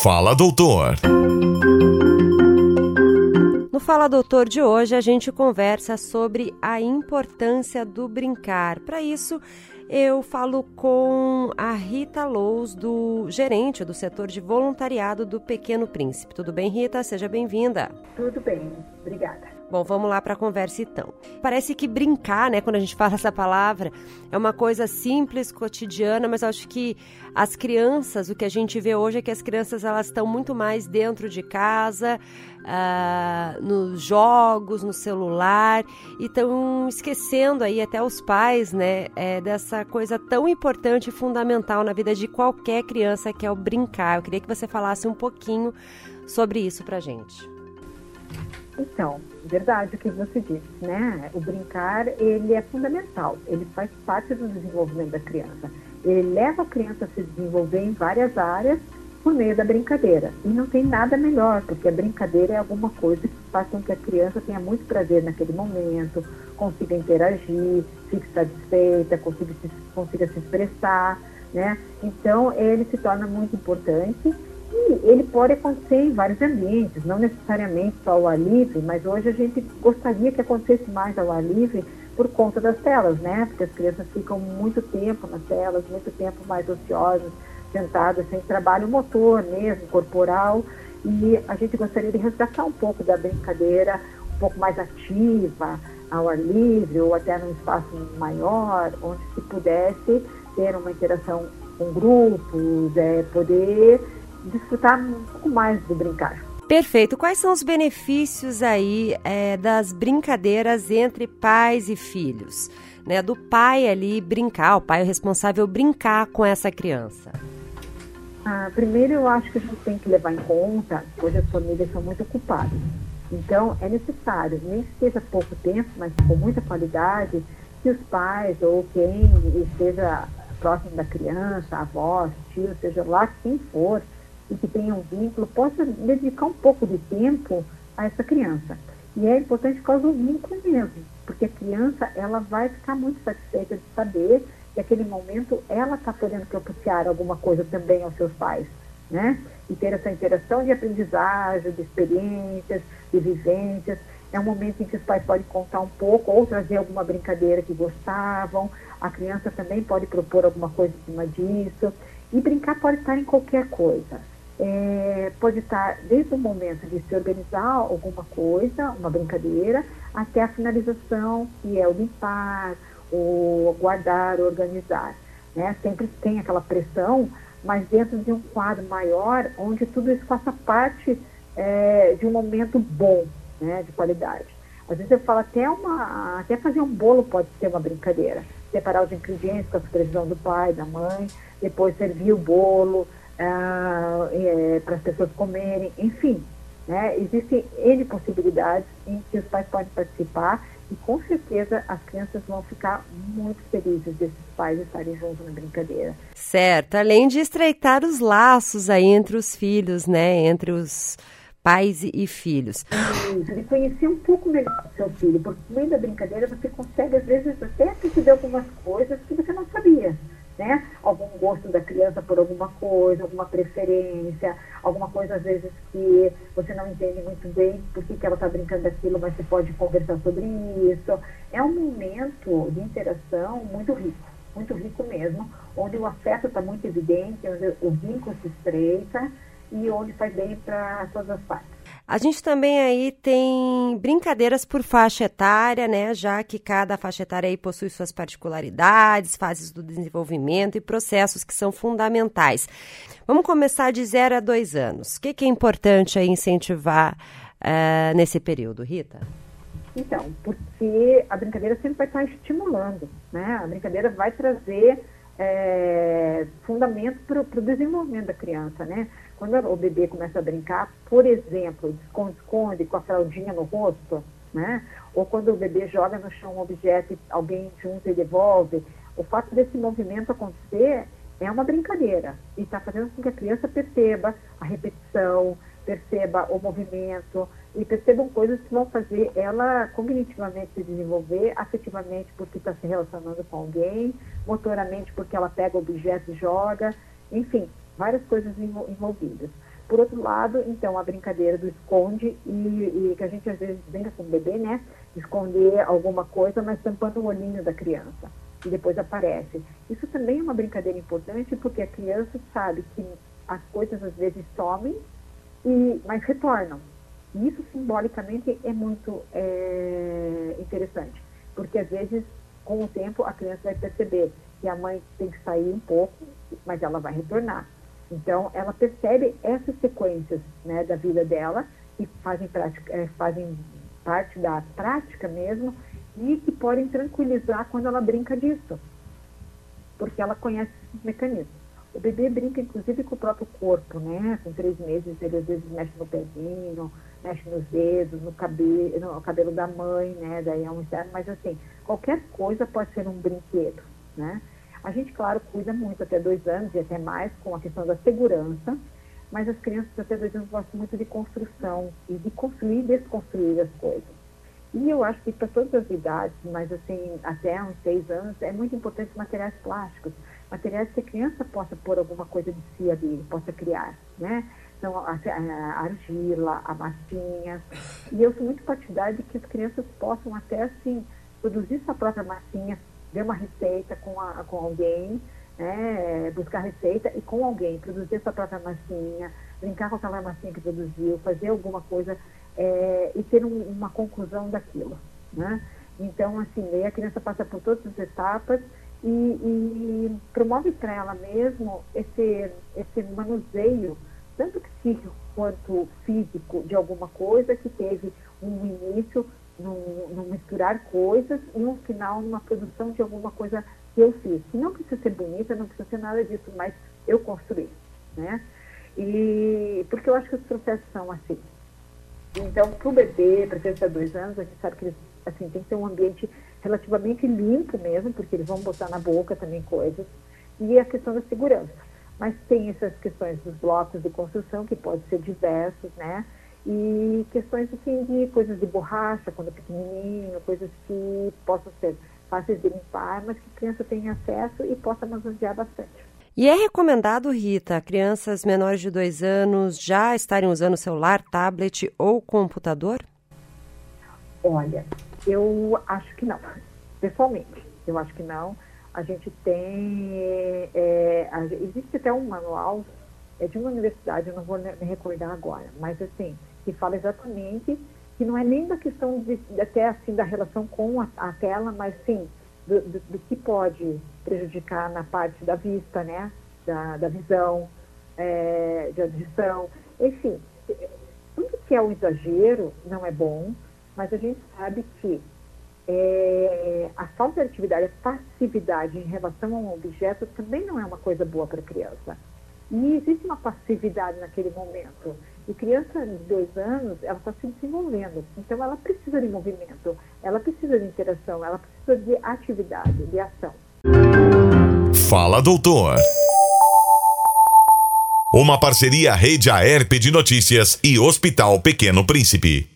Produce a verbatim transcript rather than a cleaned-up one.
Fala Doutor. No Fala Doutor de hoje, a gente conversa sobre a importância do brincar. Para isso, eu falo com a Rita Lous, do gerente do setor de voluntariado do Pequeno Príncipe. Tudo bem, Rita? Seja bem-vinda. Tudo bem, obrigada. Bom, vamos lá para a conversa então. Parece que brincar, né, quando a gente fala essa palavra, é uma coisa simples, cotidiana, mas eu acho que as crianças, o que a gente vê hoje é que as crianças elas estão muito mais dentro de casa, ah, nos jogos, no celular, e estão esquecendo aí até os pais, né, é, dessa coisa tão importante e fundamental na vida de qualquer criança, que é o brincar. Eu queria que você falasse um pouquinho sobre isso pra gente. Então, verdade o que você disse, né? O brincar, ele é fundamental, ele faz parte do desenvolvimento da criança. Ele leva a criança a se desenvolver em várias áreas por meio da brincadeira. E não tem nada melhor, porque a brincadeira é alguma coisa que faz com que a criança tenha muito prazer naquele momento, consiga interagir, fique satisfeita, consiga se, consiga se expressar, né? Então, ele se torna muito importante. E ele pode acontecer em vários ambientes, não necessariamente só ao ar livre, mas hoje a gente gostaria que acontecesse mais ao ar livre por conta das telas, né? Porque as crianças ficam muito tempo nas telas, muito tempo mais ociosas, sentadas, sem trabalho motor mesmo, corporal, e a gente gostaria de resgatar um pouco da brincadeira, um pouco mais ativa, ao ar livre, ou até num espaço maior, onde se pudesse ter uma interação com grupos, é, poder desfrutar um pouco mais do brincar. Perfeito. Quais são os benefícios aí é, das brincadeiras entre pais e filhos? Né? Do pai ali brincar, o pai é o responsável brincar com essa criança. Ah, primeiro, eu acho que a gente tem que levar em conta que hoje as famílias são muito ocupadas. Então, é necessário, nem que seja pouco tempo, mas com muita qualidade, que os pais ou quem esteja próximo da criança, avós, tio, seja lá quem for, e que tenha um vínculo, possa dedicar um pouco de tempo a essa criança. E é importante por causa do vínculo mesmo, porque a criança ela vai ficar muito satisfeita de saber que naquele momento ela está podendo propiciar alguma coisa também aos seus pais, né? E ter essa interação de aprendizagem, de experiências, de vivências. É um momento em que os pais podem contar um pouco ou trazer alguma brincadeira que gostavam. A criança também pode propor alguma coisa em cima disso. E brincar pode estar em qualquer coisa. É, pode estar desde o momento de se organizar alguma coisa, uma brincadeira, até a finalização, que é o limpar, o guardar, o organizar, né? Sempre tem aquela pressão, mas dentro de um quadro maior, onde tudo isso faça parte é, de um momento bom, né, de qualidade. Às vezes eu falo até, uma, até fazer um bolo pode ser uma brincadeira. Separar os ingredientes com a supervisão do pai, da mãe, depois servir o bolo, Ah, é, para as pessoas comerem, enfim, né? Existem N possibilidades em que os pais podem participar e com certeza as crianças vão ficar muito felizes desses pais estarem juntos na brincadeira. Certo, além de estreitar os laços aí entre os filhos, né, entre os pais e filhos. Isso, de conhecer um pouco melhor o seu filho, porque no meio da brincadeira você consegue às vezes até perceber algumas coisas que você não sabia. Né? Algum gosto da criança por alguma coisa, alguma preferência, alguma coisa às vezes que você não entende muito bem por que, que ela está brincando daquilo, mas você pode conversar sobre isso. É um momento de interação muito rico, muito rico mesmo, onde o afeto está muito evidente, onde o vínculo se estreita e onde faz bem para todas as partes. A gente também aí tem brincadeiras por faixa etária, né? Já que cada faixa etária aí possui suas particularidades, fases do desenvolvimento e processos que são fundamentais. Vamos começar de zero a dois anos. O que, que é importante aí incentivar uh, nesse período, Rita? Então, porque a brincadeira sempre vai estar estimulando, né? A brincadeira vai trazer é, fundamentos para o desenvolvimento da criança, né? Quando o bebê começa a brincar, por exemplo, esconde-esconde com a fraldinha no rosto, né? Ou quando o bebê joga no chão um objeto e alguém junta e devolve, o fato desse movimento acontecer é uma brincadeira e está fazendo com que a criança perceba a repetição, perceba o movimento e percebam coisas que vão fazer ela cognitivamente se desenvolver, afetivamente porque está se relacionando com alguém, motoramente porque ela pega o objeto e joga, enfim, várias coisas envolvidas. Por outro lado, então, a brincadeira do esconde, e, e que a gente às vezes brinca com o bebê, né? Esconder alguma coisa, mas tampando o olhinho da criança, e depois aparece. Isso também é uma brincadeira importante, porque a criança sabe que as coisas às vezes somem, e, mas retornam. E isso simbolicamente é muito é, interessante, porque às vezes, com o tempo, a criança vai perceber que a mãe tem que sair um pouco, mas ela vai retornar. Então, ela percebe essas sequências, né, da vida dela, que fazem, prática, é, fazem parte da prática mesmo, e que podem tranquilizar quando ela brinca disso, porque ela conhece esses mecanismos. O bebê brinca, inclusive, com o próprio corpo, né? Com três meses, ele às vezes mexe no pezinho, mexe nos dedos, no cabelo, no cabelo da mãe, né? Daí é um externo, mas assim, qualquer coisa pode ser um brinquedo, né? A gente, claro, cuida muito até dois anos e até mais com a questão da segurança, mas as crianças até dois anos gostam muito de construção e de construir e desconstruir as coisas. E eu acho que para todas as idades, mas assim, até uns seis anos, é muito importante materiais plásticos, materiais que a criança possa pôr alguma coisa de si ali, possa criar, né? Então, a, a argila, a massinha. E eu sou muito partidária de que as crianças possam até, assim, produzir sua própria massinha, ver uma receita com, a, com alguém, né? Buscar receita e com alguém, produzir sua própria massinha, brincar com aquela massinha que produziu, fazer alguma coisa é, e ter um, uma conclusão daquilo, né? Então, assim, aí a criança passa por todas as etapas e, e promove para ela mesmo esse, esse manuseio, tanto psíquico quanto físico, de alguma coisa que teve um início num, num misturar coisas e um final numa produção de alguma coisa que eu fiz. Que não precisa ser bonita, não precisa ser nada disso, mas eu construí, né? E porque eu acho que os processos são assim. Então, para o bebê, para criança de dois anos, a gente sabe que eles, assim, tem que ter um ambiente relativamente limpo mesmo, porque eles vão botar na boca também coisas, e a questão da segurança. Mas tem essas questões dos blocos de construção, que podem ser diversos, né? E questões, assim, de coisas de borracha, quando é pequenininho, coisas que possam ser fáceis de limpar, mas que a criança tenha acesso e possa manusear bastante. E é recomendado, Rita, crianças menores de dois anos já estarem usando celular, tablet ou computador? Olha, eu acho que não. Pessoalmente, eu acho que não. A gente tem... É, a, existe até um manual, é de uma universidade, eu não vou me recordar agora, mas assim, que fala exatamente que não é nem da questão de, até assim, da relação com a, a tela, mas sim do, do, do que pode prejudicar na parte da vista, né? Da, da visão, é, de audição. Enfim, tudo que é um exagero não é bom, mas a gente sabe que é, a falta de atividade, a passividade em relação a um objeto também não é uma coisa boa para a criança. E existe uma passividade naquele momento. E criança de dois anos, ela está se desenvolvendo. Então, ela precisa de movimento, ela precisa de interação, ela precisa de atividade, de ação. Fala, doutor. Uma parceria Rede Aerp de Notícias e Hospital Pequeno Príncipe.